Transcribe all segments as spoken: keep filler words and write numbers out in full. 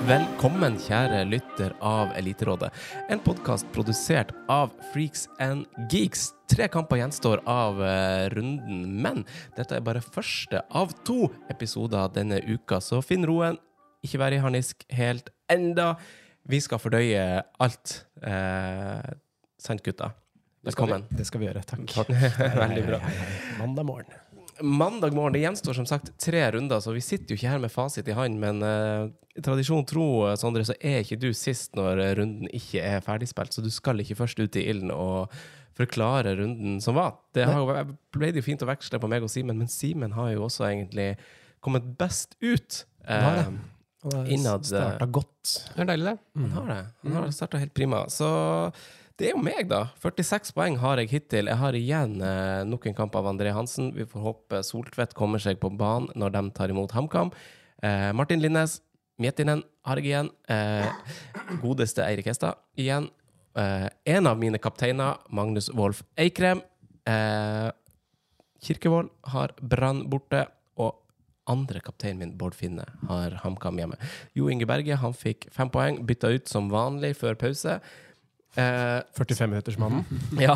Velkommen, kjære lytter av Eliterådet. En podcast produsert av Freaks and Geeks. Tre kamper gjenstår av uh, runden, men dette er bare første av to episoder denne uka, så finn roen, ikke vær i harnisk helt enda. Vi skal fordøye alt. Uh, sant, gutta? Velkommen. Det skal vi gjøre, takk. takk. Veldig bra. Hei, hei, hei. Mandag morgen. Mandag morgen, det gjenstår som sagt tre runder, så vi sitter jo ikke her med fasit i hand, men uh, tradisjon tro, Sondre, så er ikke du sist når runden ikke er ferdigspilt, så du skal ikke først ut i ilden og forklare runden som var. Det har jo, ble det jo fint å veksle på meg og Simen, men Simen har jo også egentlig kommet best ut. Uh, Han innad, startet godt. Det er deilig det. Han har det. Han har startet helt prima. Så det er jo meg da. førtiseks poeng har jeg hittil. Jeg har igjen eh, nok en kamp av André Hansen. Vi får håpe Soltvedt kommer seg på banen når de tar imot HamKam. Eh, Martin Linnes, Miettinen har jeg igjen. Eh, godeste Eirik Hestad igjen. Eh, en av mine kapteiner, Magnus Wolf Eikrem. Eh, Kirkevold har Brann borte, og andre kapteinen min, Bård Finne, har HamKam hjemme. Jo Inge Berge, han fikk fem poeng, bytta ut som vanlig før pause. Uh, førtifem minutersmannen. ja.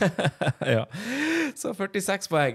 ja. Så førtiseks poeng.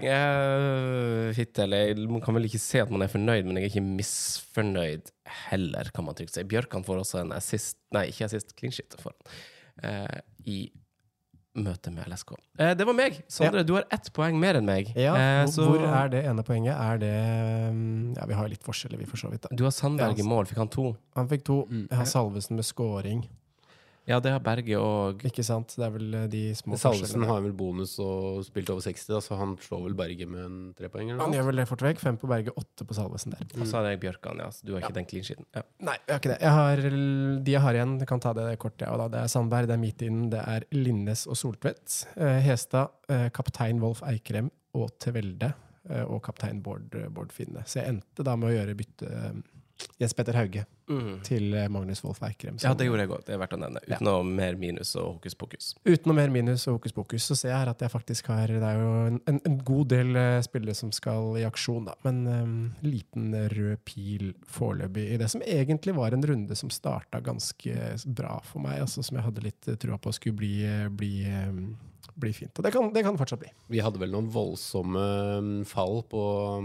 Uh, hittil. Man kan vel ikke se at man er fornøyd, men jeg er ikke misfornøyd heller, kan man trygt si. Bjørkan får også en assist, nei, ikke assist, clean sheet for uh, i møte med L S K. Uh, det var meg. Sondre, ja. Du har ett poeng mer enn meg. Ja, uh, så... hvor er det ene poenget? Er det, ja, vi har litt forskjeller, vi for så vidt. Da. Du har Sandberg ja, i mål, fikk han to? Han fikk to. Mm. Jeg har Salvesen med scoring. Ja, det har Berge og... Ikke sant, det er vel de små Salvesen har vel bonus og spilt over seksti, da, så han slår vel Berge med en trepoeng, eller noe? Han gjør vel det fort vekk, fem på Berge, åtte på Salvesen der. Mm. Og så har jeg Bjørkan, ja, så du har ikke ja. den clean sheeten. Ja. Nei, jeg har ikke det. Jeg har, de jeg har igjen, jeg kan ta det kort, ja, og da. Det er Sandberg, det er Miettinen, det er Linnes og Soltvedt. Eh, Hestad, eh, kaptein Wolf Eikrem og Tvelde, eh, og kaptein Bård, Bård Finne. Så jeg endte da med å gjøre bytte... Eh, Jens Petter Hauge mm. til Magnus Wolf Eikrem. Ja, det gjorde jeg godt. Det er verdt å nevne. Uten ja. noe mer minus og hokus pokus. Uten noe mer minus og hokus pokus, så ser jeg her at jeg faktisk har, det er jo en, en, en god del uh, spillere som skal i aksjon, da. Men um, liten rød pil foreløpig i det som egentlig var en runde som startet ganske bra for meg, altså som jeg hadde litt troa på skulle bli, bli um, blir fint. Og det kan, det kan fortsatt bli. Vi hadde vel noen voldsomme fall på,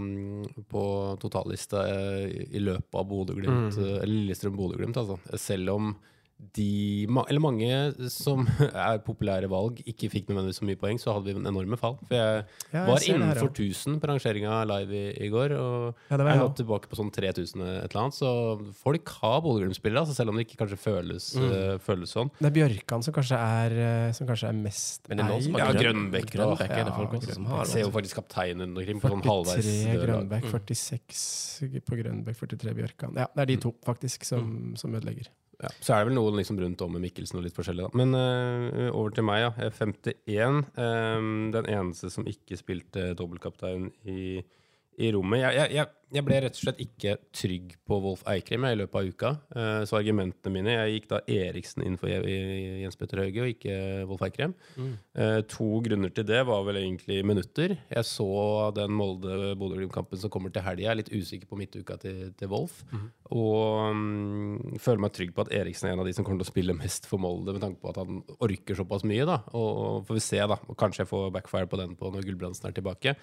på totallista i løpet av Bodø-Glimt, mm. eller Lillestrøm-Bodø-Glimt, altså. Selv om de, eller mange som er populære valg, ikke fikk nødvendigvis så mye poeng, så hadde vi en enorme fall. For jeg, ja, jeg var innenfor her, tusen på rangeringen live i, i går, og ja, jeg nå tilbake på sånn tre tusen et eller annet, så folk har Bodø-Glimt-spillere, altså selv om det ikke kanskje føles, mm. uh, føles sånn. Det er Bjørkan som kanskje er, som kanskje er mest... Men det er noen som har ja, Grønbæk. Grønbæk er det folk også som har. Jeg ser jo faktisk kapteinen på sånn halvveis. førtitre Grønbæk, førtiseks på Grønbæk, førtitre Bjørkan. Ja, det er de to faktisk som, mm. som ødelegger. Ja, så er det vel noen liksom rundt om med Mikkelsen og litt forskjellig da. Men uh, over til meg, ja. femtien. Um, den eneste som ikke spilte dobbeltkaptein i, i rommet. Jeg, jeg, jeg, jeg ble rett og slett ikke trygg på Wolf Eikrem i løpet av uka. Uh, så argumentene mine, jeg gikk da Eriksen inn for Jens Petter Hauge og ikke Wolf Eikrem. Mm. Uh, to grunner til det var vel egentlig minutter. Jeg så den Molde-Bodø-Glimt-kampen som kommer til helgen. Jeg er litt usikker på midtuka til, til Wolf. Mm. Og um, føler meg trygg på at Eriksen er en av de som kommer til å spille mest for Molde, med tanke på at han orker såpass mye da. Og, og får vi se da, og kanskje jeg får backfire på den på når Gulbrandsen er tilbake.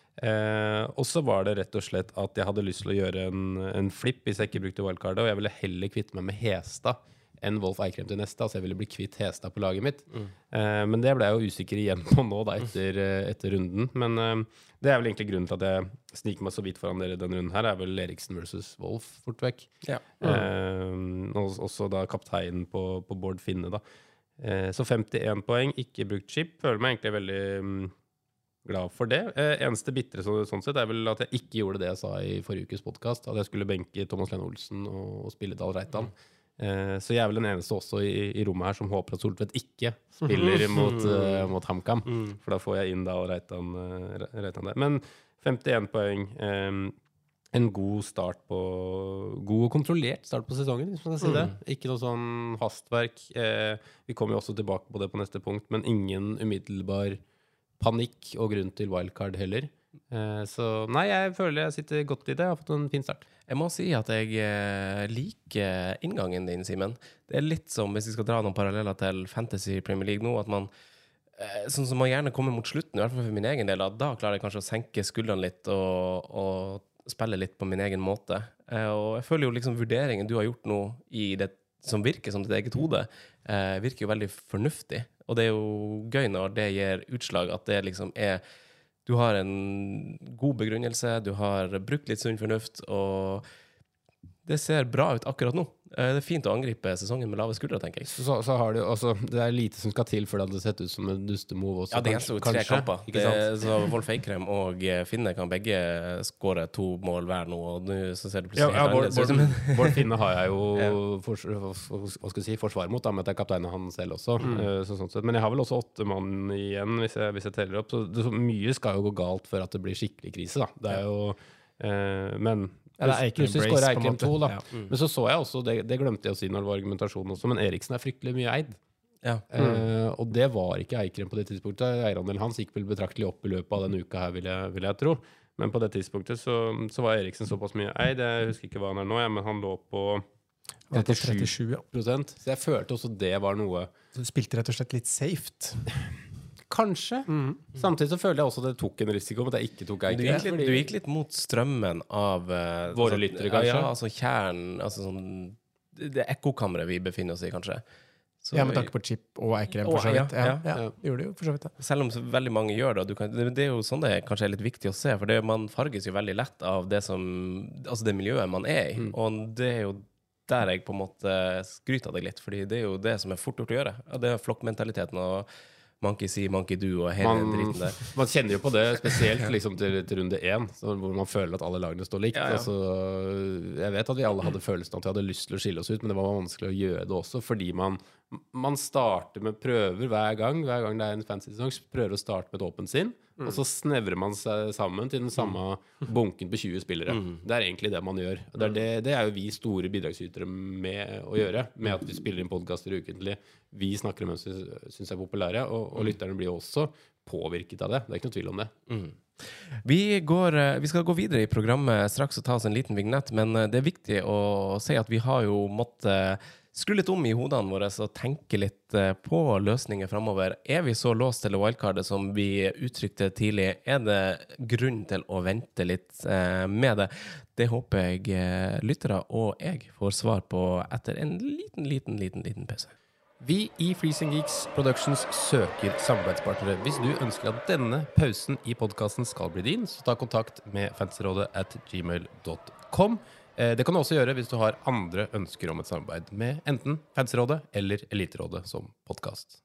Eh, og så var det rett og slett at jeg hadde lyst til å gjøre en, en flip hvis jeg ikke brukte wildcardet, og jeg ville heller kvitte meg med Hestad enn Wolf Eikrem til neste, altså jeg ville bli kvitt Hestad på laget mitt. Mm. Eh, men det ble jeg jo usikker igjen på nå da, etter, etter runden. Men eh, det er vel egentlig grunnen til at jeg sniker meg så vidt foran dere den runden her, er vel Eriksen versus Wolf fort vekk. Ja. Mm. Eh, og også da kapteinen på, på Bård Finne da. Eh, så femtien poeng, ikke brukt chip, føler meg egentlig veldig... Um, glad for det. Eh, eneste bittre så, sånn sett er vel at jeg ikke gjorde det jeg sa i forrige ukes podcast, at jeg skulle benke Thomas Lene Olsen og, og spille Dahl Reitan. Mm. Eh, så jeg er vel den eneste også i, i rommet her som håper at Soltvedt ikke spiller mot, uh, mot HamKam, mm. for da får jeg inn Dahl Reitan, uh, Reitan der. Men femtien poeng, eh, en god start på, god og kontrollert start på sesongen, hvis man skal si det. Mm. Ikke noe sånn hastverk. Eh, vi kommer jo også tilbake på det på neste punkt, men ingen umiddelbar panikk og grunn til wildcard heller. Eh, så nei, jeg føler jeg sitter godt i det. Jeg har fått en fin start. Jeg må si at jeg eh, liker inngangen din, Simen. Det er litt som, hvis vi skal dra noen paralleller til Fantasy Premier League nå, at man, eh, sånn som man gjerne kommer mot slutten, i hvert fall for min egen del, at da klarer jeg kanskje å senke skuldrene litt og, og spille litt på min egen måte. Eh, og jeg føler jo liksom vurderingen du har gjort nå i det som virker som ditt eget hode, eh, virker jo veldig fornuftig. Og det er jo gøy når det gir utslag, at det liksom er du har en god begrunnelse, du har brukt litt sunn fornuft, og det ser bra ut akkurat nå. Det er fint å angripe sesongen med lave skuldre, tenker jeg. Så, så har du, altså, det er lite som skal til før det hadde sett ut som en dustemove også. Ja, det er jo tre kamper. Ikke sant? Så Wolf Eikrem og Finne kan begge skåre to mål hver nå, og nå så ser det plutselig ja, ja, helt annerledes ut. Bård Finne har jeg jo ja. for, hva skal jeg si, forsvar mot, da, med at jeg er kaptein av han selv også. Mm. Så, sånn sett. Men jeg har vel også åtte mann igjen, hvis jeg, hvis jeg teller opp. Så, det, så mye skal jo gå galt før at det blir skikkelig krise, da. Det er jo, eh, men... Ja, det er plutselig skårer Eikrem to, da. Ja. Mm. Men så så jeg også, det, det glemte jeg å si når det var argumentasjonen også, men Eriksen er fryktelig mye eid. Ja. Mm. Eh, og det var ikke Eikrem på det tidspunktet. Eierandelen hans gikk vel betraktelig opp i løpet av denne uka her, vil jeg, vil jeg tro. Men på det tidspunktet så, så var Eriksen såpass mye eid. Jeg husker ikke hva han er nå, ja, men han lå på trettisju prosent. Ja. Så jeg følte også det var noe. Så du spilte rett og slett litt safe? Kanskje. Mm. Samtidig så føler jeg også at det tok en risiko om at jeg ikke tok Eikrem. Du gikk litt, du gikk litt mot strømmen av uh, våre altså, lyttere, kanskje? Ja, altså kjernen, altså sånn, det ekkokammeret vi befinner oss i, kanskje. Så, ja, med tanke på Chip og Eikrem, for så vidt. Ja, ja, ja, ja. Gjorde det jo, for så vidt. Ja. Selv om så veldig mange gjør det, du kan, det, det er jo sånn det kanskje er litt viktig å se, for det, man farges jo veldig lett av det som, altså det miljøet man er i, mm. og det er jo der jeg på en måte skryter av deg litt, fordi det er jo det som er fort gjort å gjøre. Det er flokkmentaliteten og monkey see, monkey do og hele man, dritten der. Man kjenner jo på det, spesielt liksom til, til runde én, hvor man føler at alle lagene står likt. Ja, ja. Altså, jeg vet at vi alle hadde følelsen at vi hadde lyst til å skille oss ut, men det var vanskelig å gjøre det også, fordi man, man starter med prøver hver gang, hver gang det er en fancy-sesong, prøver å starte med et åpent sinn, mm. og så snevrer man seg sammen til den samme bunken på tjue spillere. Mm. Det er egentlig det man gjør. Det er, det, det er jo vi store bidragsytere med å gjøre, med at vi spiller inn podcaster ukentlig. Vi snakker om hvem som synes er populære, og, og lytterne blir også påvirket av det. Det er ikke noe tvil om det. Mm. Vi, går, vi skal gå videre i programmet straks og ta oss en liten vignett, men det er viktig å si at vi har jo måttet skru litt om i hodene våre og tenke litt på løsninger fremover. Er vi så låst til wildcardet som vi uttrykte tidlig? Er det grunn til å vente litt med det? Det håper jeg lyttere og jeg får svar på etter en liten, liten, liten, liten pause. Vi i Freezing Geeks Productions søker samarbeidspartnere. Hvis du ønsker at denne pausen i podcasten skal bli din, så ta kontakt med fantasyrådet at gmail dot com. Det kan du også gjøre hvis du har andre ønsker om et samarbeid med enten Fantasyrådet eller Eliterådet som podcast.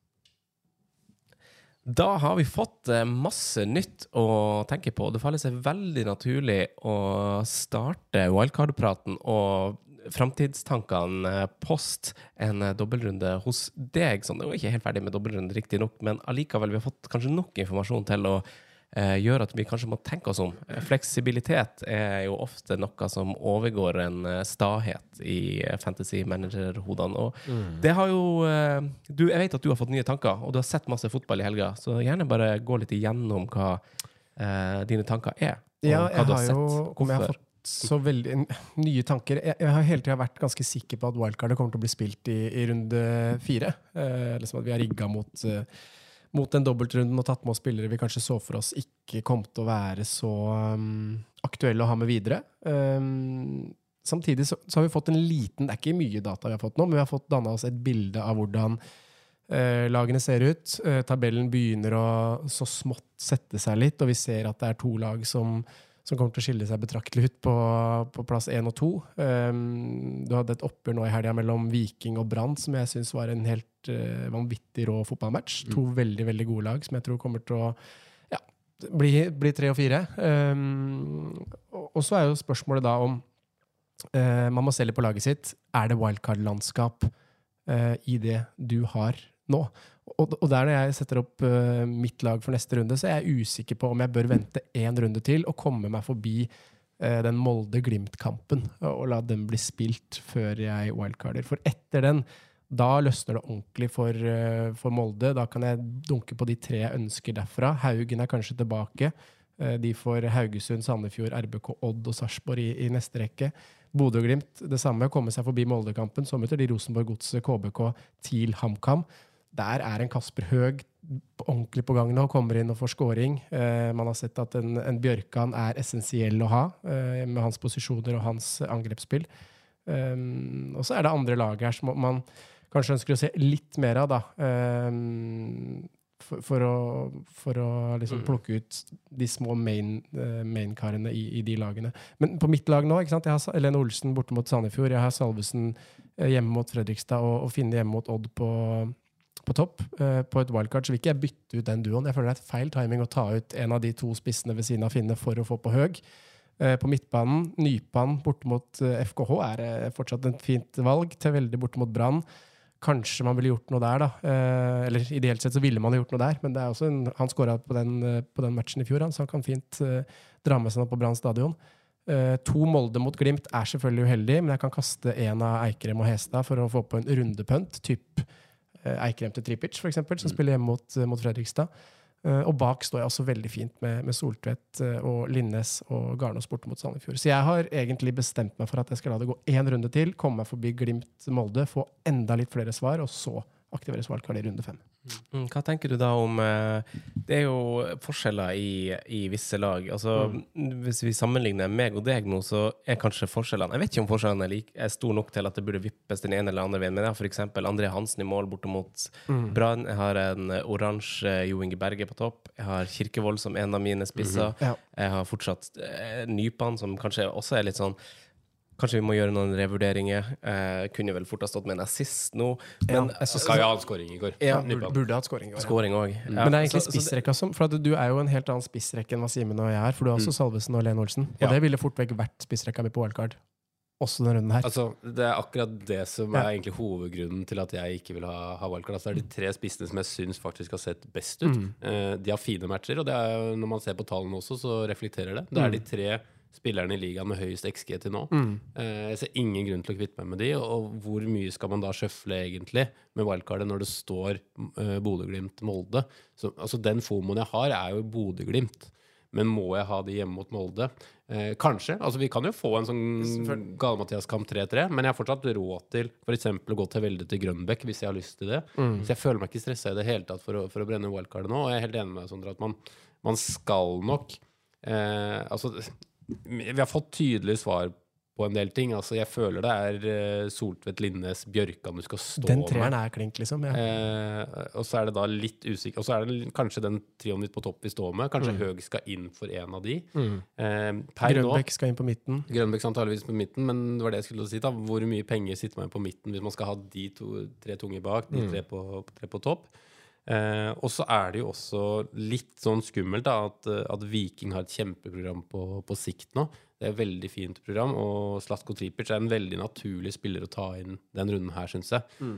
Da har vi fått masse nytt å tenke på. Det faller seg veldig naturlig å starte wildcard-praten og framtidstankene post en dobbeltrunde hos deg. Sånn, det var ikke helt ferdig med dobbeltrunde riktig nok, men allikevel vi har fått kanskje nok informasjon til å eh, gjøre at vi kanskje må tenke oss om. Fleksibilitet er jo ofte noe som overgår en stahet i fantasy manager-hodene, og mm. det har jo eh, du, jeg vet at du har fått nye tanker, og du har sett masse fotball i helga, så gjerne bare gå litt igjennom hva eh, dine tanker er, og ja, hva du har jo, sett. Hvorfor? Jeg har fått så veldig nye tanker. Jeg, jeg har hele tiden vært ganske sikker på at wildcardet kommer til å bli spilt i, i runde fire. Eh, liksom at vi har rigget mot, uh, mot den dobbeltrunden og tatt med oss spillere vi kanskje så for oss ikke kom til å være så um, aktuelle å ha med videre. Um, samtidig så, så har vi fått en liten, det er ikke mye data vi har fått nå, men vi har fått dannet oss et bilde av hvordan uh, lagene ser ut. Uh, tabellen begynner å så smått sette seg litt, og vi ser at det er to lag som som kommer til å skille seg betraktelig ut på, på plass én og to. Um, du hadde et oppgjør nå i helgen mellom Viking og Brann, som jeg synes var en helt uh, vanvittig rå fotballmatch. Mm. To veldig, veldig gode lag, som jeg tror kommer til å ja, bli, bli tre og fire. Um, og, og så er jo spørsmålet da om uh, man må se litt på laget sitt. Er det wildcard-landskap uh, i det du har nå? Og, og der når jeg setter opp uh, mitt lag for neste runde, så er jeg usikker på om jeg bør vente en runde til og komme meg forbi uh, den Molde-Glimt-kampen og, og la den bli spilt før jeg wildcarder. For etter den, da løsner det ordentlig for, uh, for Molde. Da kan jeg dunke på de tre jeg ønsker derfra. Haugen er kanskje tilbake. De får Haugesund, Sandefjord, R B K, Odd og Sarpsborg i, i neste rekke. Bodø og Glimt, det samme, kommer seg forbi Moldekampen, så møter de Rosenborg Godset, K B K, TIL, HamKam. Der er en Kasper Høeg ordentlig på gang nå, kommer inn og får scoring. Eh, man har sett at en, en Bjørkan er essensiell å ha, eh, med hans posisjoner og hans angrepsspill. Um, og så er det andre lag her som man kanskje ønsker å se litt mer av, da. Um, For, for å, for å liksom plukke ut de små main, uh, main-karene i, i de lagene. Men på mitt lag nå, ikke sant? Jeg har Helene Olsen borte mot Sandefjord, jeg har Salvesen uh, hjemme mot Fredrikstad og, og Finne hjemme mot Odd på, på topp. Uh, på et wildcard så vil ikke jeg bytte ut den duoen. Jeg føler det er et feil timing å ta ut en av de to spissene ved siden av Finne for å få på Høg. Uh, på midtbanen, Nypan borte mot uh, F K H er uh, fortsatt et fint valg til veldig borte mot Brann. Kanskje man ville gjort noe der, da. Eh, eller ideelt sett så ville man gjort noe der, men det er også en, han skåret på den, på den matchen i fjor, han, så han kan fint eh, dra med seg noe på Brann stadion. Eh, to Molde mot Glimt er selvfølgelig uheldig, men jeg kan kaste en av Eikrem og Hestad for å få på en rundepønt, typ eh, Eikrem til Tripic, for eksempel, som spiller hjemme mot, mot Fredrikstad. Uh, og bak står jeg også veldig fint med, med Soltvedt uh, og Linnes og Garnås borte mot Sandefjord. Så jeg har egentlig bestemt meg for at jeg skal la det gå en runde til, komme meg forbi Glimt Molde, få enda litt flere svar, og så aktiveres wildcard i runde fem. Mm, hva tenker du da om uh, det er jo forskjeller i, i visse lag. Altså, mm. hvis vi sammenligner meg og deg nå, så er kanskje forskjellene, jeg vet ikke om forskjellene er, like, er stor nok til at det burde vippes den ene eller andre veien, men jeg har for eksempel André Hansen i mål borte mot mm. Brann. Jeg har en oransje Jo Inge Berge på topp. Jeg har Kirkevold som en av mine spisser. Mm-hmm. Ja. Jeg har fortsatt uh, Nypan, som kanskje også er litt sånn kanskje vi må gjøre noen revurderinger. Eh, kunne vel fort ha stått med en assist nå. Men ja, jeg skal jo ha en scoring i går. Ja, burde, burde ha en scoring i går. Scoring også. Ja. Men det er egentlig spissrekka som, for at du er jo en helt annen spissrekke enn hva Simen og jeg er, for du har også mm. Salvesen og Lene Olsen. Og ja. Det ville fort vekk vært spissrekka mi på wildcard. Også denne runden her. Altså, det er akkurat det som er ja. egentlig hovedgrunnen til at jeg ikke vil ha, ha wildcard. Altså, det er de tre spissene som jeg synes faktisk har sett best ut. Mm. Eh, de har fine matcher, og det er, når man ser på tallene også, så reflekterer det. Det er de tre spillerne i ligaen med høyest X G til nå. Mm. Eh, jeg ser ingen grunn til å kvitte meg med de, og hvor mye skal man da sjøfle egentlig med wildcardet når det står eh, Bodø-Glimt Molde? Så, altså den fomoen jeg har er jo Bodø-Glimt, men må jeg ha de hjemme mot Molde? Eh, kanskje, altså vi kan jo få en sånn Gale-Mathias-kamp tre tre, men jeg har fortsatt råd til for eksempel å gå til veldig til Grønbæk hvis jeg har lyst til det. Mm. Så jeg føler meg ikke stresset i det hele tatt for å, for å brenne wildcardet nå, og jeg er helt enig med deg, Sondre, at man, man skal nok eh, altså vi har fått tydelige svar på en del ting. Altså, jeg føler det er uh, Soltvedt, Linnes, Bjørkan du skal stå med. Den treeren er klink, liksom. Ja. Eh, og så er det da litt usikker. Og så er det kanskje den trioen litt på topp vi står med. Kanskje mm. Høg skal inn for en av de. Mm. Eh, Grønbæk skal inn på midten. Grønbæk skal antageligvis på midten, men det var det jeg skulle si da. Hvor mye penger sitter man på midten hvis man skal ha de to, tre tunge bak, de mm. tre, på, tre på topp? Eh, og så er det jo også litt sånn skummelt da, at, at Viking har et kjempeprogram på, på sikt nå. Det er et veldig fint program, og Zlatko Tripic er en veldig naturlig spiller å ta inn den runden her, synes jeg. Mm.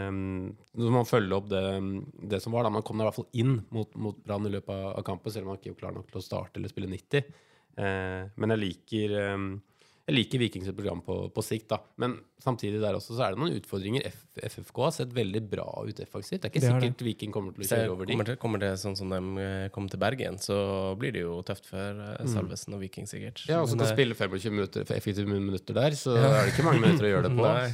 Eh, så man følger opp det, det som var da, man kom i hvert fall inn mot, mot Brann i løpet av, av kampen, selv om man ikke er klar nok til å starte eller spille nitti. Eh, men jeg liker... Eh, Jeg liker Vikings program på, på sikt, da. Men samtidig der også så er det noen utfordringer. F F F K har sett veldig bra ut effektivt. Det er ikke det sikkert det. Viking kommer til å kjøre over de. Kommer det, kommer det sånn som de kommer til Bergen, så blir det jo tøft for uh, Salvesen og Viking sikkert. Ja, og så skal spille femogtjue minutter for effektive minutter der, så ja. er det ikke mange minutter å gjøre det på. Nei,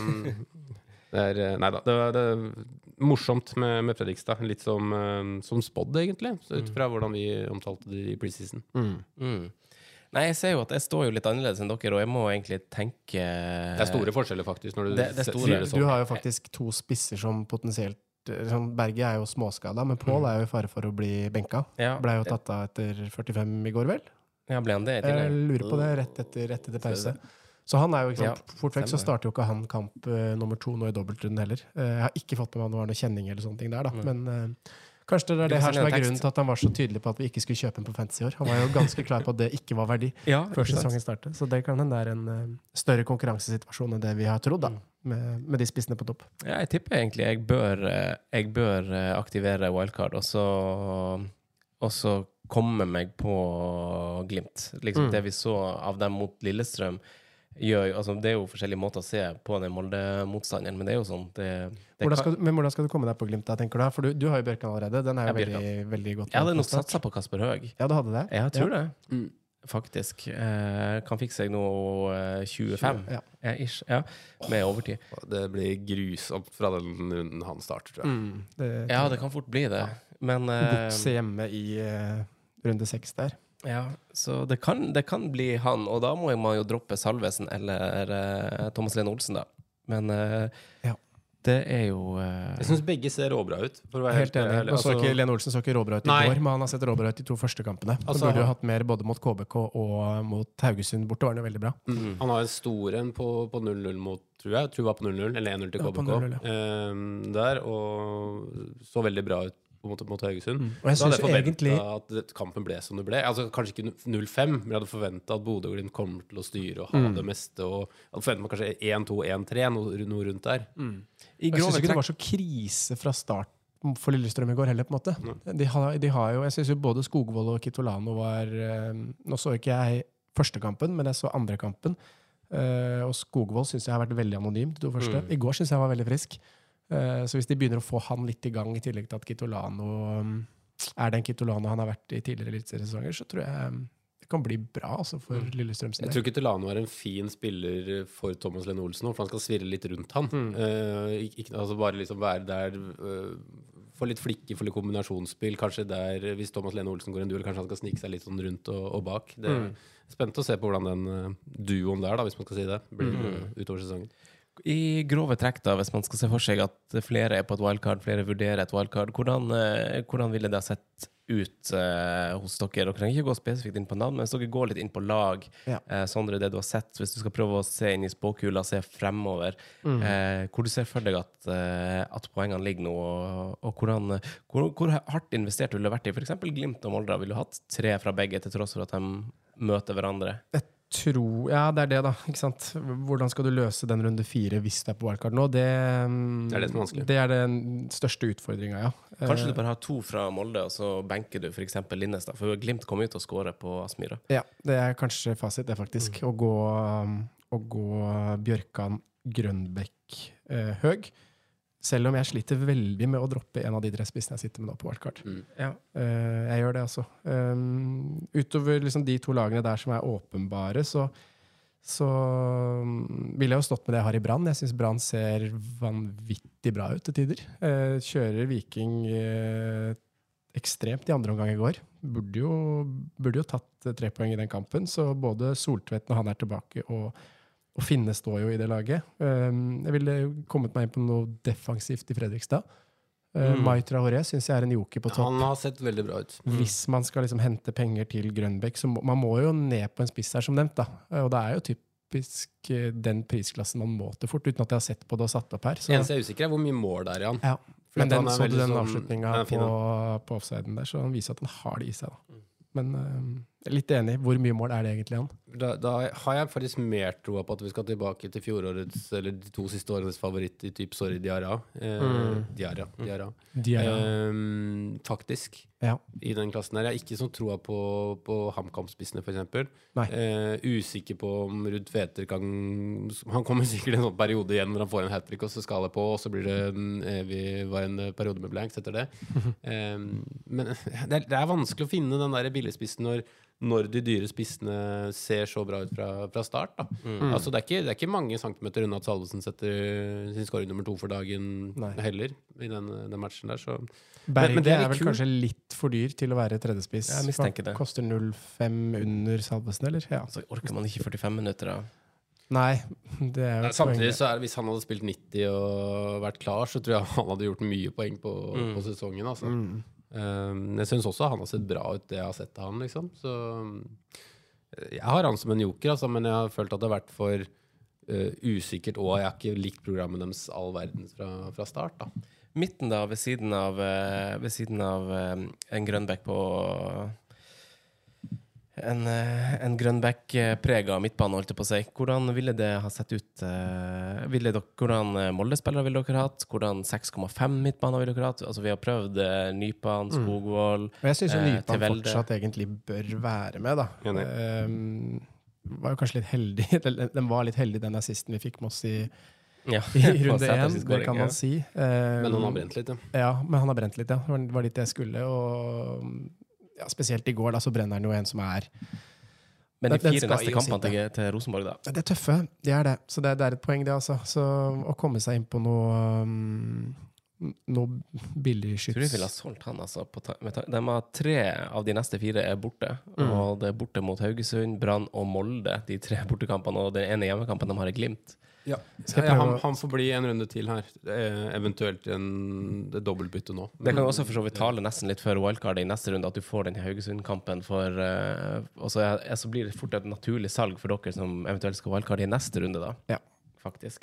så, det er, nei da, det er, det er morsomt med, med Fredrikstad. Litt som, som spådd, egentlig. Så ut fra hvordan vi omtalte det i preseason. Mm. Mm. Nei, jeg ser jo at jeg står jo litt annerledes enn dere, og jeg må egentlig tenke... Det er store forskjeller faktisk, når du det, det sier det sånn. Du har jo faktisk to spisser som potensielt... Sånn, Berge er jo småskada, men Paul er jo i fare for å bli benka. Ja. Ble jo tatt av etter førtifem i går, vel? Ja, ble han det? Jeg lurer på det rett etter, rett etter pause. Så han er jo, ikke sant, ja, fort vekk så starter jo ikke han kamp uh, nummer to nå i dobbeltrunden heller. Uh, jeg har ikke fått med meg om det var noe kjenning eller sånne ting der, da, mm. men... Uh, Kanskje det er det her som er grunnen til at han var så tydelig på at vi ikke skulle kjøpe den på Fantasy i år. Han var jo ganske klar på at det ikke var verdi ja, før sesongen startet. Så det kan hende er en uh, større konkurransesituasjon enn det vi har trodd da, med, med de spissene på topp. Ja, jeg tipper egentlig jeg bør, jeg bør aktivere wildcard, og så, og så komme meg på Glimt. Liksom mm. det vi så av dem mot Lillestrøm. gjør jo, altså det er jo forskjellige måter å se på den Molde-motstanderen, men det er jo sånn det, det hvordan kan, skal du, Men hvordan skal du komme deg på Glimt da, tenker du? For du, du har jo Bjørkan allerede, den er jo Ja, veldig, veldig godt. Jeg hadde nok avkastet. satset på Kasper Høeg. Ja, du hadde det? Jeg tror det, Mm. faktisk. Eh, kan fikse seg nå eh, tjuefem, Ja. ja, ish, ja, med overtid. Det blir grusomt fra den runden han starter, tror jeg. Mm, det, Ja, det kan fort bli det, men eh, Godset hjemme i eh, runde seks der. ja, så det kan, det kan bli han, og da må man jo droppe Salvesen eller eh, Thomas Lene Olsen da. Men eh, Ja. det er jo eh, Jeg synes begge ser råbra ut. For å være Helt enig. ærlig. Nå så Altså, ikke, Lene Olsen så ikke råbra ut i Nei. går, men han har sett råbra ut de to første kampene. Han Altså, burde jo han- hatt mer både mot K B K og mot Haugesund borte, var han jo veldig bra. mm, han har en stor en på, på null null mot, tror jeg. Tror jeg var på null null, eller en null til Ja, K på B K. null null, Ehm, der, og så veldig bra ut mot, mot Haugesund. Og jeg Så hadde synes jeg jo forventet egentlig at det- kampen ble som det ble. Altså Kanskje ikke null fem, men jeg hadde forventa at Bodø-Glimt kommer til å styre og ha Mm. det meste. Og jeg hadde forventet meg kanskje én to én tre, noe, noe rundt der. I Jeg grove syns ikke det trekk var så krise fra start for Lillestrøm i går heller, på en måte. De har, de har jo, jeg syns jo både Skogvold og Kitolano var eh, Nå så ikke jeg første kampen, men jeg så andre kampen. Eh, og Skogvold syns jeg har vært veldig anonym. De to første. Mm. I går syns jeg han var veldig frisk. Eh, så hvis de begynner å få han litt i gang, i tillegg til at Kitolano um, er den Kitolano han har vært i tidligere eliteseriesesonger, så tror jeg um, det kan bli bra altså, for Lillestrøm sin Jeg del. tror ikke Telano er en fin spiller for Thomas Lene Olsen nå, for han skal svirre litt rundt han. Mm. Eh, ikke, ikke- altså bare liksom være der, uh, få litt flikker, få litt kombinasjonsspill. Kanskje der, hvis Thomas Lene Olsen går en duell, kanskje han skal snike seg litt sånn rundt og, og bak. Det er Mm. spent å se på hvordan den uh, duoen der, da, hvis man skal si det, blir uh, utover sesongen. I grove trekk da, hvis man skal se for seg at flere er på et wildcard, flere vurderer et wildcard, hvordan, eh, hvordan ville det ha sett ut eh, hos dere? Dere trenger ikke gå spesifikt inn på navn, men hvis dere går litt inn på lag, Ja. eh, Sondre, det du har sett, hvis du skal prøve å se inn i spåkula, se fremover, Mm. eh, hvor du ser for deg at, eh, at poengene ligger nå, og, og hvordan, hvor, hvor hardt investert ville det vært i? For eksempel Glimt og Molde ville hatt tre fra begge, til tross for at de møter hverandre. Tro, ja, det er det, da. Ikke sant? Hvordan skal du løse den runde fire hvis du er på wildcard nå? Det, Det er det som er vanskelig. Det er den største utfordringa, ja. Kanskje Eh, du bare har to fra Molde, og så benker du for eksempel Linnestad, for Glimt kommer ut og skårer på Aspmyra. Ja, det er kanskje fasit, det, faktisk. Å gå, um, å gå Bjørkan, Grønbekk, eh, Høg. Selv om jeg sliter veldig med å droppe en av de tre spissene jeg sitter med nå på wildcard. Mm. Ja. Eh, jeg gjør det, altså. Um, utover liksom de to lagene der som er åpenbare, så, så um, ville jeg jo stått med det jeg har i Brann. Jeg syns Brann ser vanvittig bra ut til tider. Eh, kjører Viking eh, ekstremt i andre omgang i går. Burde jo, burde jo tatt eh, tre poeng i den kampen, så både Soltvedt når han er tilbake, og, og Finne står jo i det laget. Um, jeg ville kommet meg inn på noe defensivt i Fredrikstad. Uh, Mm. Mai Traoré syns jeg er en joker på topp. Han har sett veldig bra ut. Hvis man skal liksom hente penger til Grønbekk, så må, man må jo ned på en spiss her, som nevnt. Da. Og det er jo typisk eh, den prisklassen man må til fort, uten at jeg har sett på det og satt opp her. Så, Eneste jeg er usikker er hvor mye mål det er i han. ja. For Men at den, han er så du veldig den sånn- avslutninga den er fin, på, da. på offsiden der, så han viser at han har det i seg. Da. Men eh, jeg er litt enig. Hvor mye mål er det egentlig, han? Da, da har jeg faktisk mer troa på at vi skal tilbake til fjorårets, eller de to siste årenes favoritt i typ Sorry Diarra. Eh, Mm. Diarra, Diarra. De er, Eh, faktisk. ja. I den klassen her. Jeg har ikke sånn troa på, på HamKam-spissene, for eksempel. Nei. Eh, usikker på om Ruud Tveter kan Han kommer sikkert i en sånn periode igjen hvor han får en hat trick, og så skal det på, og så blir det en evigvarende periode med blanks etter det. eh, men det er, det er vanskelig å finne den der billigspissen når, når de dyre spissene ser så bra ut fra, fra start. Da. Mm. Altså, det, er ikke, det er ikke mange centimeter unna at Salvesen setter sin scoring nummer to for dagen Nei. heller, i den, den matchen der. Så Berge men det er er, litt vel kult. kanskje litt for dyr til å være tredjespiss. Jeg mistenker det. Koster null komma fem under Salvesen, eller? Ja. Så orker man ikke førtifem minutter da. Nei, det er jo Nei, et samtidig poeng. så er det, hvis han hadde spilt nitti og vært klar, så tror jeg han hadde gjort mye poeng på, Mm. på sesongen. Altså. Mm. Um, jeg syns også han har sett bra ut, det jeg har sett av han. Liksom. Så um, jeg har han som en joker, altså, men jeg har følt at det har vært for uh, usikkert, og jeg har ikke likt programmet deres all verdens fra, fra start. Da. Midten da, ved siden av, eh, ved siden av eh, en Grønbekk på en, eh, en Grønbekk-prega midtbane, holdt jeg på å si. Hvordan ville det ha sett ut? eh, ville dere, hvordan eh, Molde-spillere ville dere hatt? Hvordan seks komma fem midtbaner ville dere hatt? Altså, vi har prøvd eh, Nypan, Skogvold. Og jeg syns jo Eh, Nypan til Velde. fortsatt egentlig bør være med, da. Enig. Um, var jo kanskje litt heldig. Den, den var litt heldig, den assisten vi fikk med oss i, Ja. i runde én, det kan man si. Um, Men han har brent litt, ja. Ja, men han har brent litt, ja. Det var, var dit jeg skulle, og ja, spesielt i går da, så brenner han jo en som er Men de Den- den fire skal neste jo kampene sitte. til, til Rosenborg, da. Det er tøffe, det er det. Så det, det er et poeng, det, altså. Så å komme seg inn på noe um, noe billig Jeg tror jeg ville ha skyts. solgt han, altså. På ta med ta de har tre av de neste fire er borte. Mm. Og det er borte mot Haugesund, Brann og Molde, de tre bortekampene. Og den ene hjemmekampen de har i Glimt. Ja. Skal jeg Ja, prøve han, å- han får bli en runde til her. Eh, eventuelt en, det dobbeltbytte nå. Det kan jo også for så vidt tale nesten litt for wildcard i neste runde, at du får den Haugesund-kampen for uh, Og så, er, så blir det fort et naturlig salg for dere som eventuelt skal wildcard i neste runde, da. Ja. Faktisk.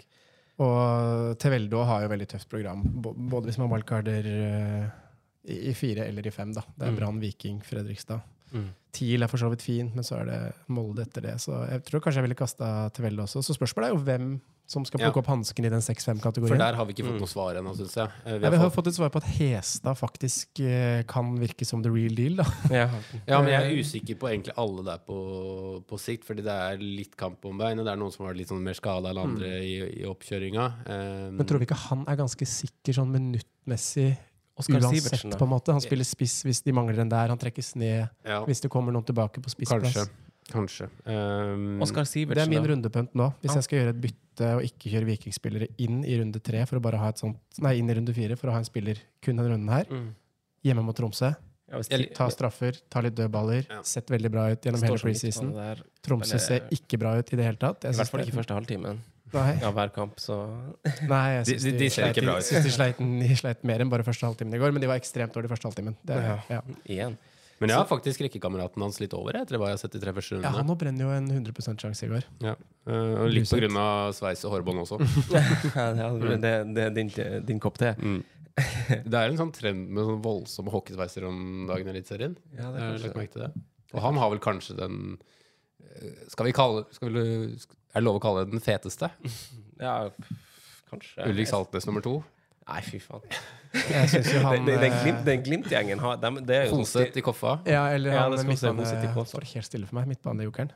Og Teveldo har jo veldig tøft program, bo- både hvis man wildcarder uh, i, i fire eller i fem, da. Det er Mm. Brann, Viking, Fredrikstad. Mm. Thiel er for så vidt fin, men så er det Molde etter det. Så jeg tror kanskje jeg ville kasta Teveldo også. Så spørsmålet er jo hvem som skal plukke Ja. opp hansken i den seks For fem-kategorien. der har vi ikke fått Mm. noe svar ennå, syns jeg. Eh, Ja, vi har fått et svar på at Hestad faktisk eh, kan virke som the real deal, da. Ja. Ja, men jeg er usikker på egentlig alle der på, på sikt, fordi det er litt kamp om bein, og det er noen som har vært litt sånn mer skada enn andre i, i oppkjøringa. Um, Men tror vi ikke han er ganske sikker sånn minuttmessig Oskar uansett, Sivertsen, da. på en måte? Han spiller spiss hvis de mangler en der, han trekkes ned ja, hvis det kommer noen tilbake på spissplass. kanskje. Kanskje. Um, Oskar Det er Sivertsen, min da. rundepunt nå. Hvis Ja. jeg skal gjøre et bytte og ikke kjøre vikingspillere inn i runde tre for å bare ha et sånt, nei, inn i runde fire for å ha en spiller kun denne runden her, Mm. hjemme mot Tromsø, Ja, hvis Eller- de- ta straffer, ta litt dødballer, Ja. sett veldig bra ut gjennom står hele som preseason. midtbane der. Tromsø Eller- ser ikke bra ut i det hele tatt. Jeg I hvert synes fall det- ikke første halvtimen Nei. av hver kamp, så Nei, jeg De- syns de- de, de ser sleit, ikke bra ut. synes de sleit, de sleit mer enn bare første halvtimen i går, men de var ekstremt dårlige første halvtimen. Det, Ja. ja. igjen. Men jeg har faktisk rekkekameraten hans litt over, etter hva jeg har sett de tre første Ja, rundene. han nå brenner jo en hundre prosent sjanse i går. Ja. Uh, og litt på Bluset. grunn av sveis og hårbånd også. Ja, det, det er din, din kopp te. Mm. Det er en sånn trend med sånn voldsomme hockeysveiser om dagen i Eliteserien. Ja, det Jeg er har kanskje lagt merke til det. Og han har vel kanskje den eh, Skal vi kalle skal vi, Er det lov å kalle det den feteste? Ja, kanskje. Ulrik Saltnes nummer to. Nei, fy faen. Jeg synes jo han Den, den, den, eh, glimt, den Glimt-gjengen har dem- det er jo sånn Foseth i Koffa. Ja, eller Ja, han det skal vi se, midtbane Boset i Kås. står helt stille for meg. Midtbanejokeren.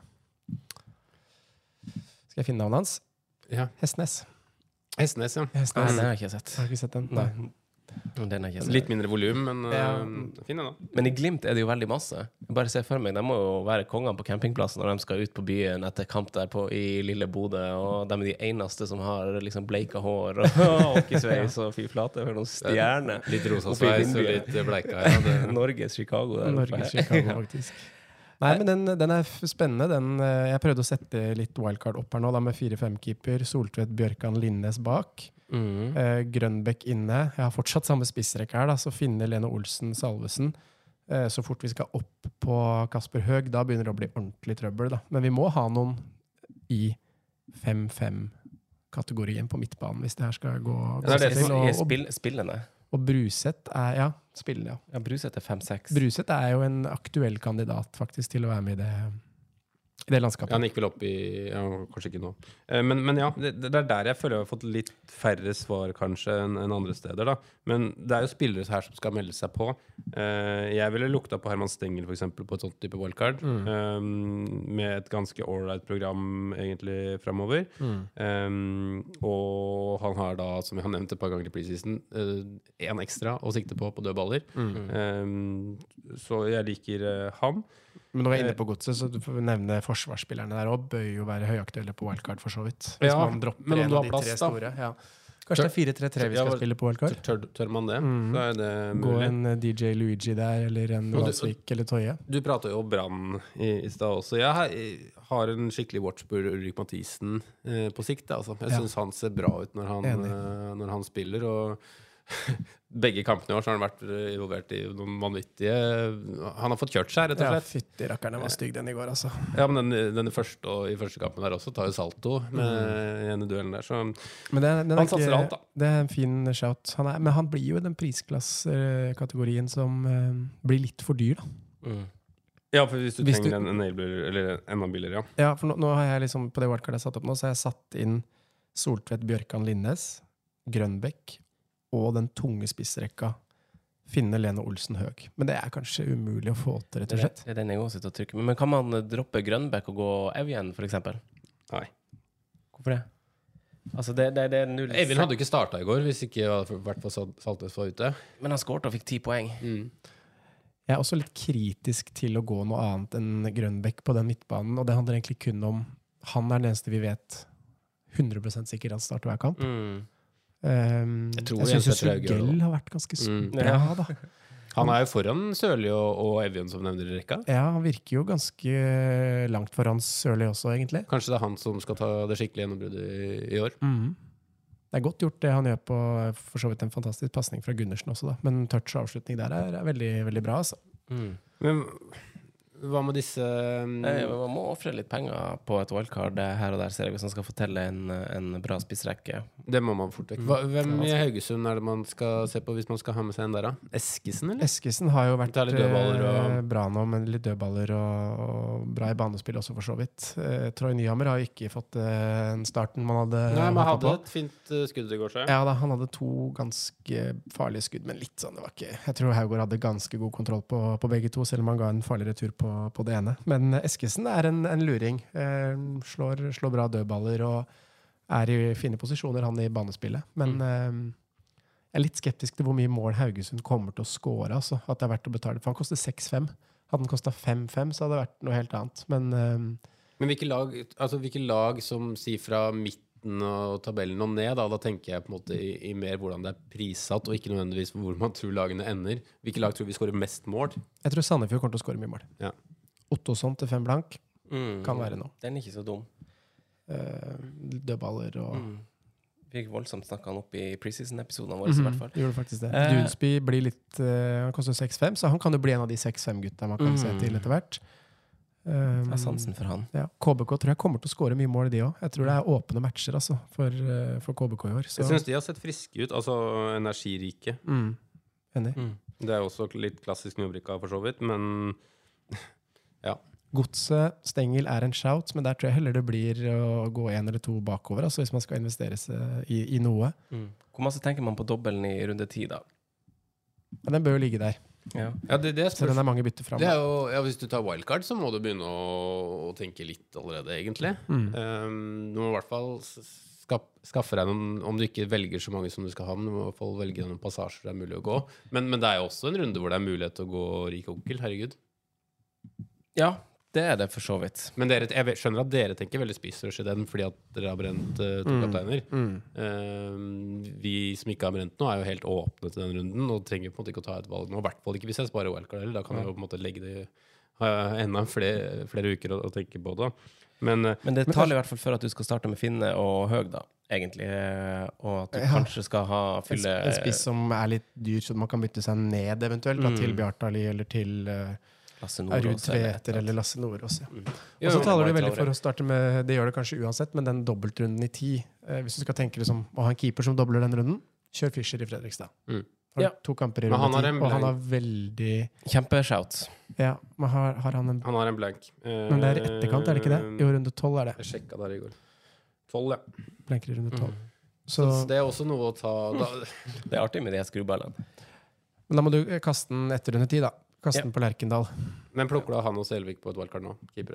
Skal jeg finne navnet hans? Ja. Hestnes. Hestnes, ja. Nei, Hestnes. den har jeg ikke sett. Har du ikke sett den? Nei. Den har jeg ikke sett. Litt mindre volum, men uh, Ja. fin den, da. Men i Glimt er det jo veldig masse. Jeg bare ser for meg, De må jo være kongene på campingplassen når de skal ut på byen etter kamp der på, i lille Bodø, og de er de eneste som har liksom bleika hår og hockeysveis og fy flate for noen stjerner. Litt rosa Oppi sveis og vinduet. litt bleika. Ja, det. Norges Chicago. Der oppe. Norges Chicago, faktisk. Nei, men den, den er f- spennende. Den, eh, jeg prøvde å sette litt wildcard opp her nå, da, med fire-fem-keeper. Soltvedt, Bjørkan, Linnes bak. Mm. Eh, Grønbekk inne. Jeg har fortsatt samme spissrekke her, da, så finner Lene Olsen, Salvesen. Eh, så fort vi skal opp på Kasper Høeg, da begynner det å bli ordentlig trøbbel. Da. Men vi må ha noen i fem-fem-kategorien på midtbanen, hvis det her skal gå, gå Det er det seg til. som er Og, og, spill, spillende. og Bruseth er Ja, spillende, ja. Ja, Bruseth er fem-seks. Bruseth er jo en aktuell kandidat faktisk til å være med i det, i det landskapet. Ja, han gikk vel opp i ja, Kanskje ikke nå. Eh, Men, men ja, det, det er der jeg føler jeg har fått litt færre svar kanskje enn enn andre steder. da. Men det er jo spillere her som skal melde seg på. Eh, Jeg ville lukta på Herman Stengel for eksempel, på et sånt type wildcard. Mm. eh, Med et ganske ålreit program egentlig framover. Mm. Um, og han har da, som jeg har nevnt et par ganger i preseason, én ekstra å sikte på på dødballer. Mm. Um, så jeg liker uh, han. Men når vi er inne på godset, så du får nevne forsvarsspillerne der òg. Bør jo være høyaktuelle på wildcard, for så vidt. Hvis Ja, man dropper men om en du av har de plass, tre da. store. Ja. Kanskje det er fire tre tre vi Ja, skal hva- spille på wildcard? Tør, tør man det, Mm. så er det Gå mulig. en eh, D J Luigi der, eller en Og du- Valsvik eller Toje. Du prater jo om Brann i, i stad også. Jeg har, jeg har en skikkelig watch på Ulrik Mathisen eh, på sikt. Altså. Jeg Ja. syns han ser bra ut når han, Enig. eh, når han spiller. Og begge kampene i år så har han vært eh, involvert i noen vanvittige Han har fått kjørt seg, rett og Ja, slett. fytti rakkeren, den var stygg den i går, altså. Ja, men den, den første, og i første kampen der også tar jo salto med i ene duellen der. Så Men det, den er Han satser ikke- alt, da. Det er en fin shout. Han er, men han blir jo i den prisklasskategorien som eh, blir litt for dyr, da. Mm. ja, for hvis du Hvis trenger du- en enabler, eller enda billigere, ja. Ja, for nå, nå har jeg liksom, på det wildcardet jeg har satt opp nå, så har jeg satt inn Soltvedt, Bjørkan, Linnes, Grønbekk og den tunge spissrekka finne Lene Olsen Høg. Men det er kanskje umulig å få til, rett og slett. Det er den jeg også sitter og trykker. Men kan man droppe Grønbæk og gå Evjen, for eksempel? Nei. Hvorfor det? Altså, det, det, det er null... Evjen hadde jo ikke startet i går, hvis ikke i hvert fall Saltnes var ute. Men han skåret og fikk ti poeng. Mm. Jeg er også litt kritisk til å gå noe annet enn Grønbæk på den midtbanen, og det handler egentlig kun om han er den eneste vi vet hundre prosent sikkert at starter hver kamp. Mm. Um, jeg tror jeg synes jo Sugell Sugell har vært ganske Mm. bra, da. Han er jo foran Sørli og, og Evjen som nevner i rekka. Ja, han virker jo ganske langt foran Sørli også, egentlig. Kanskje det er han som skal ta det skikkelige gjennombruddet i, i år. Mm. Det er godt gjort det han gjør på for så vidt en fantastisk passning fra Gundersen også, da. Men touch og avslutning der er, er veldig, veldig bra, altså. Mm. Men hva med disse um... Nei, man må offre litt penger på et wildcard her og der, ser jeg, hvis man skal fortelle en, en bra spissrekke. Det må man fort vekk. Hva, hvem i Haugesund er det man skal se på hvis man skal ha med seg en der, da? Eskesen, eller? Eskesen har jo vært litt dødballer og... eh, bra nå, men litt dødballer og, og bra i banespill også, for så vidt. Eh, Troy Nyhammer har jo ikke fått eh, den starten man hadde Nei, men håpet hadde på. et fint uh, skudd i går, så. Ja da, han hadde to ganske farlige skudd, men litt sånn, det var ikke... Jeg tror Haugård hadde ganske god kontroll på, på begge to, selv om han ga en farlig retur på, på det ene. Men Eskesen er en, en luring. Eh, slår, slår bra dødballer og er i fine posisjoner, han i banespillet. Men Mm. eh, jeg er litt skeptisk til hvor mye mål Haugesund kommer til å score. Altså, at det er verdt å betale. For han koster seks fem. Hadde han kostet fem fem, så hadde det vært noe helt annet. Men, eh, Men hvilke lag, altså, hvilke lag som sier fra midten og tabellen og ned, da, da tenker jeg på en måte i, i mer hvordan det er prissatt, og ikke nødvendigvis hvor man tror lagene ender. Hvilke lag tror vi skårer mest mål? jeg tror Sandefjord kommer til å score mye mål. Ja. Ottosson til fem blank Mm. kan være noe. Den er ikke så dum. Eh, dødballer og Mm. Vi fikk voldsomt snakket han opp i preseason-episodene våre, i Mhm, hvert fall. gjorde faktisk det. Eh. Dunsby blir litt eh, han koster seks fem, så han kan jo bli en av de seks fem gutta man kan Mm. se til etter hvert. Um, Jeg har sansen for han. ja, K B K tror jeg kommer til å skåre mye mål, de også. Jeg tror det er åpne matcher altså, for, eh, for K B K i år. Så. Jeg synes de har sett friske ut, altså energirike. Mm. Enig. Mm. Det er jo også litt klassisk Nordbrika for så vidt, men ja. Godset, Stengel er en shout, men der tror jeg heller det blir å gå en eller to bakover, altså hvis man skal investere seg i, i noe. Mm. Hvor masse tenker man på dobbelen i runde ti, da? Men den bør jo ligge der, Ja. Ja, det, det, er selv om det er mange bytter fram. det er jo, ja, hvis du tar wildcard, så må du begynne å, å tenke litt allerede, egentlig. Mm. Um, du må i hvert fall skap, skaffe deg noen, om du ikke velger så mange som du skal ha, men du må i hvert fall velge noen passasjer det er mulig å gå. Men, men det er jo også en runde hvor det er mulighet til å gå rik onkel, herregud. Ja, det er det for så vidt. Men dere, jeg vet- skjønner at dere tenker veldig spissrush i den, fordi at dere har brent uh, to Mm. kapteiner. Mm. Um, vi som ikke har brent nå, er jo helt åpne til den runden, og trenger på en måte ikke å ta et valg nå. I hvert fall ikke hvis jeg sparer wildcard heller. Da kan jeg jo på en måte legge det ha enda flere, flere uker å, å tenke på det. Men, uh, Men det taler i hvert fall for at du skal starte med Finne og Høg, da, egentlig. eh, Og at du Ja. kanskje skal ha En, fylle en spiss som er litt dyr, så man kan bytte seg ned eventuelt, da, Mm. til Bjartali eller til uh, Lasse Ruud Nordås eller et Tveter eller eller Lasse Nordås. Ja. annet. jo, Og så jo, taler du White veldig Traore. for å starte med, det gjør det kanskje uansett, men den dobbeltrunden i ti, eh, hvis du skal tenke liksom, å ha en keeper som dobler den runden, kjør Fischer i Fredrikstad. Mm. Har Ja. to kamper i Men han runde har ti, en og han blank- har veldig... Kjempeshout. Ja, men har, har han en... han har en blank. Uh, Men det er etterkant, er det ikke det? Jo, runde tolv er det. Jeg sjekka der i går. Tolv, ja. Blanker i runde tolv. Mm. Så, Så det er også noe å ta da, Det er artig med de her skruballene. men da må du eh, kaste den etter runde ti, da. Kaste Ja. den på Lerkendal. Men plukker du av han og Selvik på et wildcard nå? Keepere.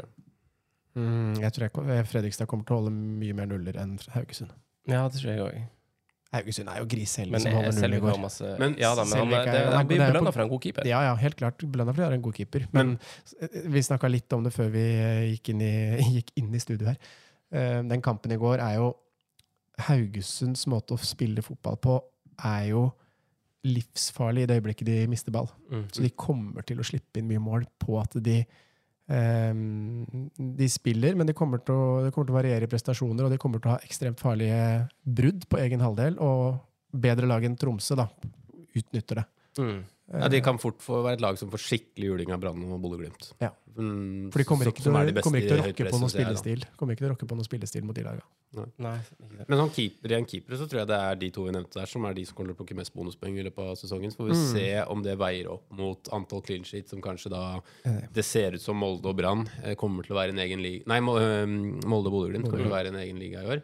Mm, jeg tror jeg, eh, Fredrikstad kommer til å holde mye mer nuller enn Haugesund. Ja, det tror jeg òg. Haugesund er jo griseheldig Men som jeg holder null i Selvik har går. masse Men Ja da, men han, Selvik er- det, det, han- han blir det er jo belønna på- for en god keeper. Ja, ja, helt klart. Belønna fordi han er en god keeper. Men eh, vi snakka litt om det før vi eh, gikk inn i, gikk inn i studio her. Eh, Den kampen i går er jo Haugesunds måte å spille fotball på er jo livsfarlig i det øyeblikket de mister ball. Mm. Så de kommer til å slippe inn mye mål på at de eh, de spiller, men de kommer, til å, de kommer til å variere i prestasjoner, og de kommer til å ha ekstremt farlige brudd på egen halvdel, og bedre lag enn Tromsø da, utnytter det. Mm. Ja, de kan fort få være et lag som får skikkelig juling av Brann og Bodø-Glimt. Ja. Mm, For de kommer som- ikke, som til, er de å- beste kommer ikke til å i høyt rokke press, på noen synes jeg, da. spillestil. Kommer ikke til å rokke på noen spillestil mot de lagene. Nei, ikke det. Men sånn keeper, igjen keepere, så tror jeg det er de to vi nevnte der, som er de som kommer til å plukke mest bonuspoeng i løpet av sesongen. Så får vi Mm. se om det veier opp mot antall clean sheet, som kanskje da Enig. det ser ut som Molde og Brann eh, kommer til å være en egen liga. Nei, Mo- eh, Molde og Bodø-Glimt kommer til å være en egen liga i år.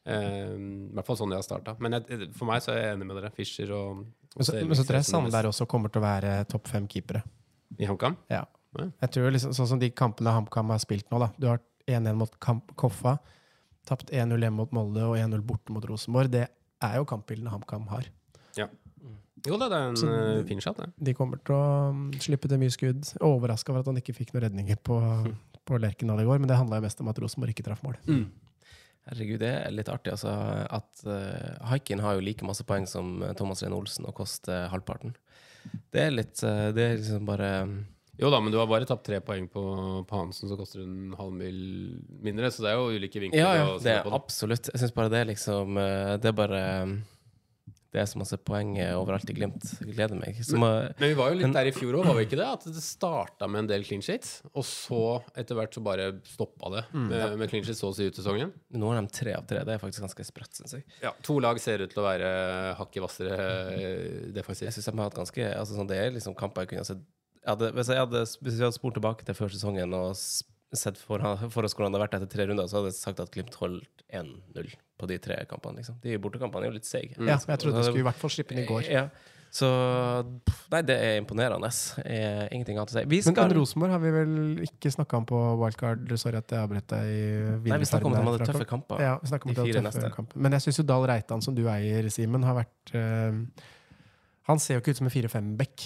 Eh, I hvert fall sånn jeg har startet. Men jeg, for meg så er jeg enig med dere. Fischer og... og Men så, men så tror jeg Sandberg også kommer til å være topp fem keepere. I HamKam? Ja. Ja. Jeg tror liksom, sånn som de kampene HamKam har spilt nå da. Du har en en mot kamp, Koffa, tapt en null hjemme mot Molde og en null borte mot Rosenborg. Det er jo kampbildene HamKam har. Ja. Jo da, det er en Så, uh, fin shot, det. De kommer til å um, slippe til mye skudd. Overrasket over at han ikke fikk noen redninger på, på Lerkendal i går, men det handlet jo mest om at Rosenborg ikke traff mål. Mm. Herregud, det er litt artig altså, at uh, Haikin har jo like masse poeng som Thomas Rene Olsen og koster halvparten. Det er litt, uh, det er liksom bare... Jo da, men du har bare tapt tre poeng på, på Hansen, så koster det en halv mil mindre, så det er jo ulike vinkler. Ja, ja, å se det er på det. absolutt. Jeg synes bare det er liksom, uh, det er bare... Um, det er så masse poeng overalt i Glimt. Jeg gleder meg. Som, Men, men vi var jo litt men- der i fjor også, var vi ikke det? At det startet med en del clean sheets, og så etter hvert så bare stoppet det med, med clean sheets så å si ut sesongen. nå har de tre av tre. Det er faktisk ganske sprøtt, synes jeg. Ja, to lag ser ut til å være hakket vassere eh, defensivt. Jeg synes de har hatt ganske... Altså, sånn, det er liksom kamper jeg kunne ha sett... Jeg hadde, hvis, jeg hadde, hvis jeg hadde spurt tilbake til før sesongen og s- sett for, for oss hvordan det hadde vært etter tre runder, så hadde jeg sagt at Glimt holdt én null på de tre kampene. Liksom. De bortekampene er jo litt seige. Ja, jeg trodde du skulle i hvert fall slippe den i går. Ja. Så pff, nei, det er imponerende. Eh, ingenting annet å si. Vi Men, skal... men Rosenborg har vi vel ikke snakket om på Wildcard. Sorry at jeg avbrøt deg i Nei, vi snakker om at de hadde videre tøffe kamper. Ja, vi snakker om de at de fire hadde tøffe neste. kamper. Men jeg synes jo Dahl Reitan, som du eier, Simen, har vært... eh, han ser jo ikke ut som en fire-fem-bekk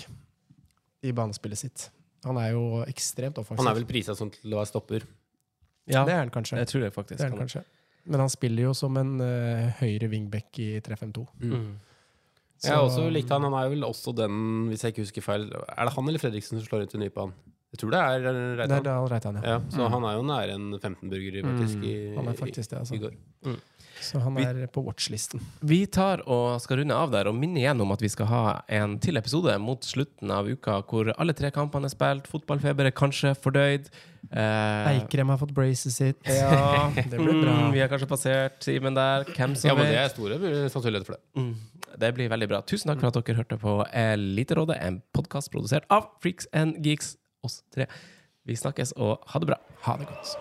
i banespillet sitt. Han er jo ekstremt offensiv. Han er vel priset sånn til å være stopper. Ja, Det er han kanskje. jeg tror det faktisk. Det er han kanskje. Men han spiller jo som en uh, høyre wingback i tre fem to. Mm. Jeg har også likt han. Han er vel også den, hvis jeg ikke husker feil. Er det han eller Fredriksen som slår ut i nypa han? Jeg tror det er Det er Reitan. Dahl Reitan, ja. Ja, så han er jo nære en femten-burger i, faktisk, i, Mm, han er faktisk det, altså. i går. Så han er på watchlisten. Vi tar og skal runde av der og minne igjen om at vi skal ha en til episode mot slutten av uka hvor alle tre kampene er spilt, fotballfeber er kanskje fordøyd. Eh, Eikrem har fått braces sitt. ja, Det blir bra. Mm, vi har kanskje passert Simen der. Hvem som Ja, men det vet. er store sannsynligheter for det. Mm, det blir veldig bra. Tusen takk for at dere hørte på Eliterådet, en podcast produsert av Freaks and Geeks, oss tre. Vi snakkes, og ha det bra. Ha det godt.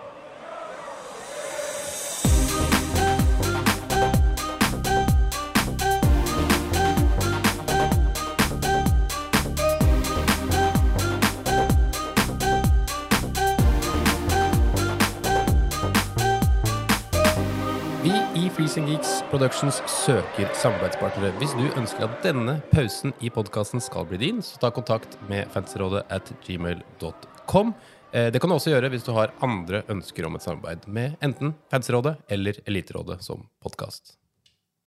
Vi i Freezing Geeks Productions søker samarbeidspartnere. Hvis du ønsker at denne pausen i podcasten skal bli din, så ta kontakt med fantasyrådet at gmail dot com. Eh, Det kan du også gjøre hvis du har andre ønsker om et samarbeid med enten Fantasyrådet eller Eliterådet som podcast.